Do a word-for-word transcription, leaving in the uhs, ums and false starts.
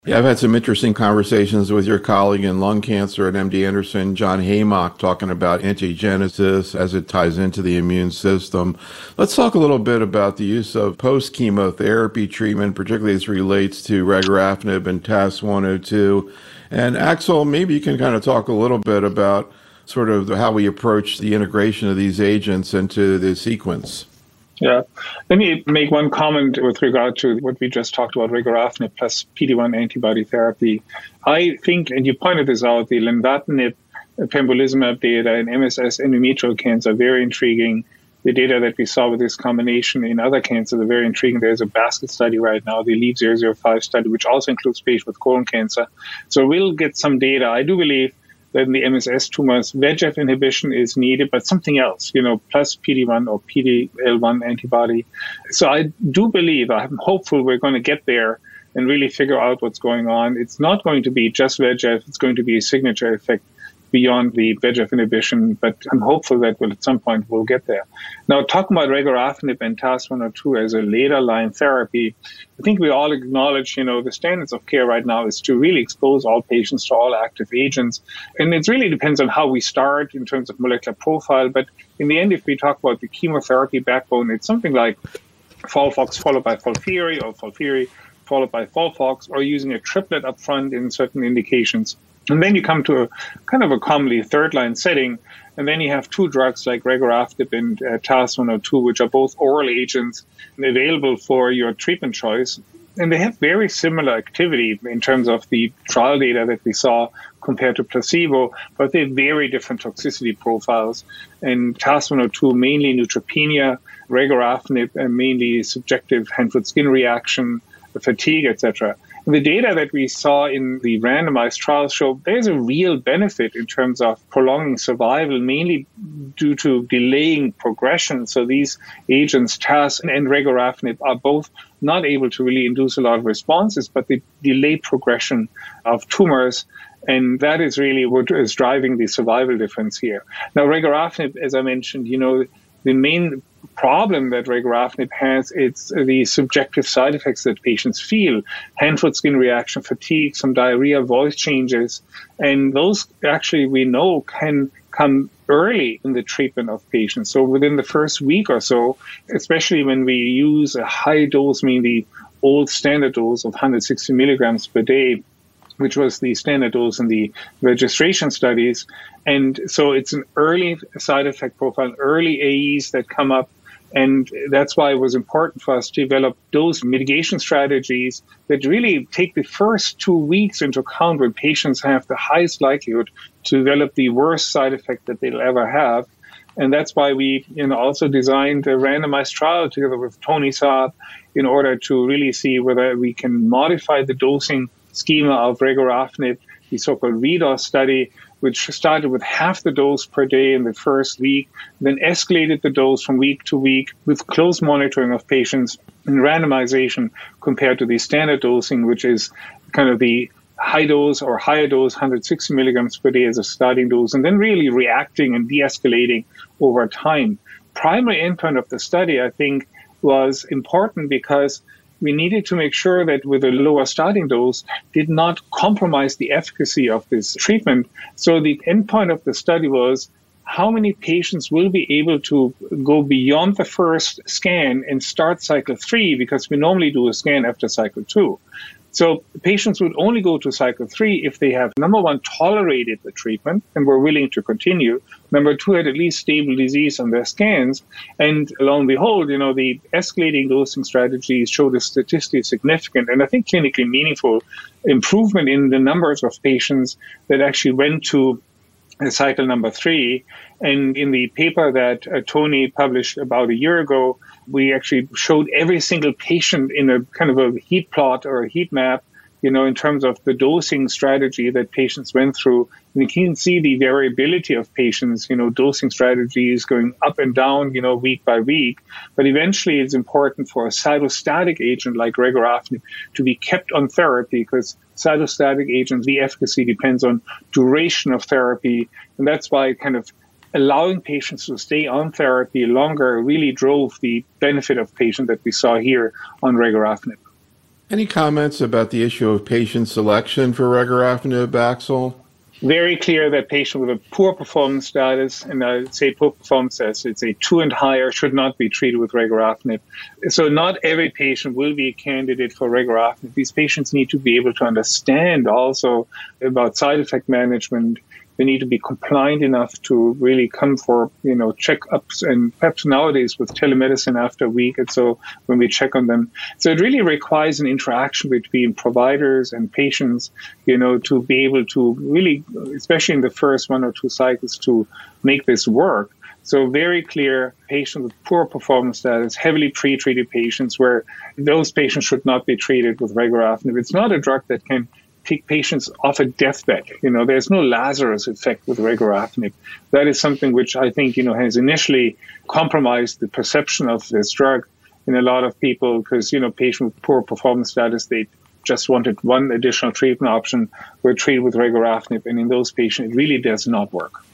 Yeah, I've had some interesting conversations with your colleague in lung cancer at M D Anderson, John Haymock, talking about angiogenesis as it ties into the immune system. Let's talk a little bit about the use of post-chemotherapy treatment, particularly as it relates to regorafenib and T A S one oh two. And Axel, maybe you can kind of talk a little bit about sort of how we approach the integration of these agents into the sequence. Yeah. Let me make one comment with regard to what we just talked about, regorafenib plus P D one antibody therapy. I think, and you pointed this out, the lenvatinib pembrolizumab data in M S S endometrial cancer, very intriguing. The data that we saw with this combination in other cancers are very intriguing. There's a basket study right now, the LEAP zero zero five study, which also includes patients with colon cancer. So we'll get some data. I do believe that in the M S S tumors, V E G F inhibition is needed, but something else, you know, plus P D one or P D L one antibody. So I do believe, I'm hopeful we're going to get there and really figure out what's going on. It's not going to be just V E G F. It's going to be a signature effect beyond the V E G F inhibition, but I'm hopeful that we'll, at some point we'll get there. Now, talking about regorafenib and T A S one oh two as a later line therapy, I think we all acknowledge, you know, the standards of care right now is to really expose all patients to all active agents. And it really depends on how we start in terms of molecular profile. But in the end, if we talk about the chemotherapy backbone, it's something like FOLFOX followed by FOLFIRI or FOLFIRI followed by FOLFOX, or using a triplet up front in certain indications. And then you come to a kind of a commonly third-line setting, and then you have two drugs like regorafenib and uh, T A S one oh two, which are both oral agents available for your treatment choice. And they have very similar activity in terms of the trial data that we saw compared to placebo, but they have very different toxicity profiles. And T A S one oh two, mainly neutropenia, regorafenib, and mainly subjective hand-foot skin reaction, fatigue, et cetera. The data that we saw in the randomized trials show there's a real benefit in terms of prolonging survival, mainly due to delaying progression. So these agents, T A S and regorafenib, are both not able to really induce a lot of responses, but they delay progression of tumors. And that is really what is driving the survival difference here. Now, regorafenib, as I mentioned, you know, the main problem that regorafenib has, it's the subjective side effects that patients feel, hand-foot skin reaction, fatigue, some diarrhea, voice changes. And those actually we know can come early in the treatment of patients. So within the first week or so, especially when we use a high dose, meaning the old standard dose of one hundred sixty milligrams per day, which was the standard dose in the registration studies. And so it's an early side effect profile, early A Es that come up. And that's why it was important for us to develop those mitigation strategies that really take the first two weeks into account when patients have the highest likelihood to develop the worst side effect that they'll ever have. And that's why we you know, also designed a randomized trial together with Tony Saab in order to really see whether we can modify the dosing schema of regorafenib, the so-called REDOS study, which started with half the dose per day in the first week, then escalated the dose from week to week with close monitoring of patients and randomization compared to the standard dosing, which is kind of the high dose or higher dose, one hundred sixty milligrams per day as a starting dose, and then really reacting and de-escalating over time. Primary endpoint of the study, I think, was important because we needed to make sure that with a lower starting dose did not compromise the efficacy of this treatment. So the endpoint of the study was how many patients will be able to go beyond the first scan and start cycle three, because we normally do a scan after cycle two. So patients would only go to cycle three if they have, number one, tolerated the treatment and were willing to continue. Number two, had at least stable disease on their scans. And lo and behold, you know, the escalating dosing strategies showed a statistically significant and I think clinically meaningful improvement in the numbers of patients that actually went to cycle number three. And in the paper that uh, Tony published about a year ago, we actually showed every single patient in a kind of a heat plot or a heat map, you know, in terms of the dosing strategy that patients went through. And you can see the variability of patients, you know, dosing strategies going up and down, you know, week by week. But eventually it's important for a cytostatic agent like regorafenib to be kept on therapy, because cytostatic agents, the efficacy depends on duration of therapy. And that's why kind of allowing patients to stay on therapy longer really drove the benefit of patient that we saw here on regorafenib. Any comments about the issue of patient selection for regorafenib, Axel? Very clear that patient with a poor performance status, and I would say poor performance status, it's a two and higher, should not be treated with regorafenib. So not every patient will be a candidate for regorafenib. These patients need to be able to understand also about side effect management. They need to be compliant enough to really come for, you know, checkups, and perhaps nowadays with telemedicine after a week or so when we check on them. So it really requires an interaction between providers and patients, you know, to be able to really, especially in the first one or two cycles, to make this work. So very clear, patients with poor performance status, heavily pre-treated patients, where those patients should not be treated with regorafenib. It's not a drug that can take patients off a deathbed. You know, there's no Lazarus effect with regorafenib. That is something which I think, you know, has initially compromised the perception of this drug in a lot of people, because, you know, patients with poor performance status, they just wanted one additional treatment option, were treated with regorafenib, and in those patients, it really does not work.